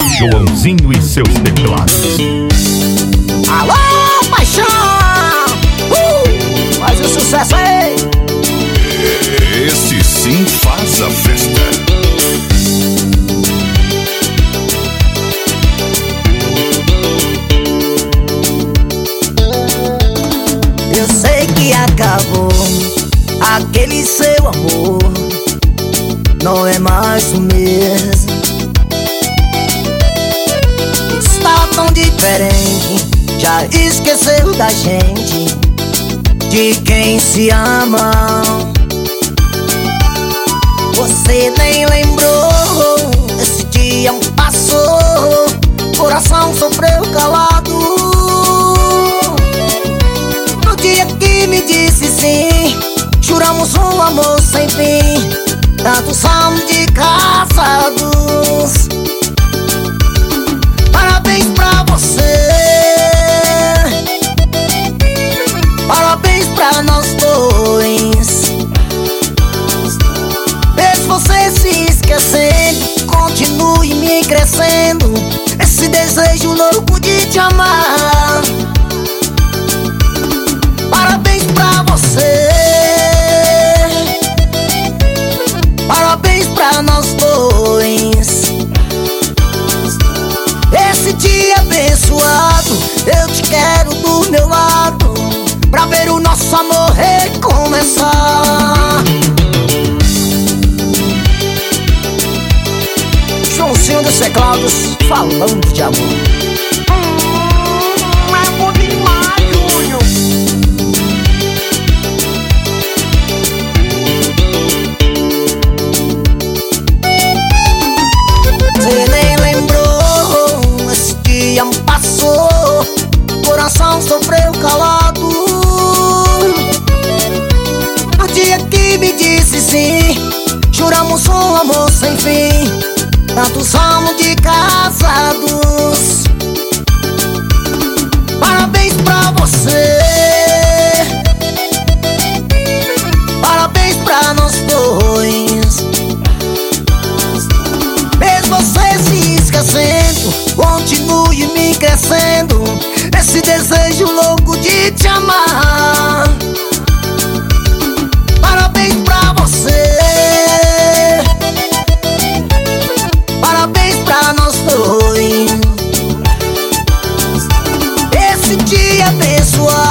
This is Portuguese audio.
Joãozinho e seus teclados. Alô, paixão! Faz o sucesso aí! Esse sim faz a festa. Eu sei que acabou aquele seu amor, não é mais o mesmo. Está tão diferente, já esqueceu da gente, de quem se ama. Você nem lembrou, esse dia passou, coração sofreu calado. No dia que me disse sim, juramos um amor sem fim, tantos anos de casados. Parabéns pra você, parabéns pra nós dois. Vejo você se esquecendo, continue me crescendo, esse desejo louco de te amar. Parabéns pra você, parabéns pra nós dois. Esse dia abençoado, eu te quero do meu lado, pra ver o nosso amor recomeçar. Joãozinho dos teclados, falando de amor. É bom demais, Júnior. Você nem lembrou, esse dia passou, coração sofreu calado. No dia que me disse sim, juramos um amor sem fim, tantos anos de casados. Parabéns pra você, parabéns pra nós dois. Mesmo você se esquecendo, continue me crescendo, esse desejo louco de te amar. Parabéns pra você, parabéns pra nós dois. Esse dia abençoado,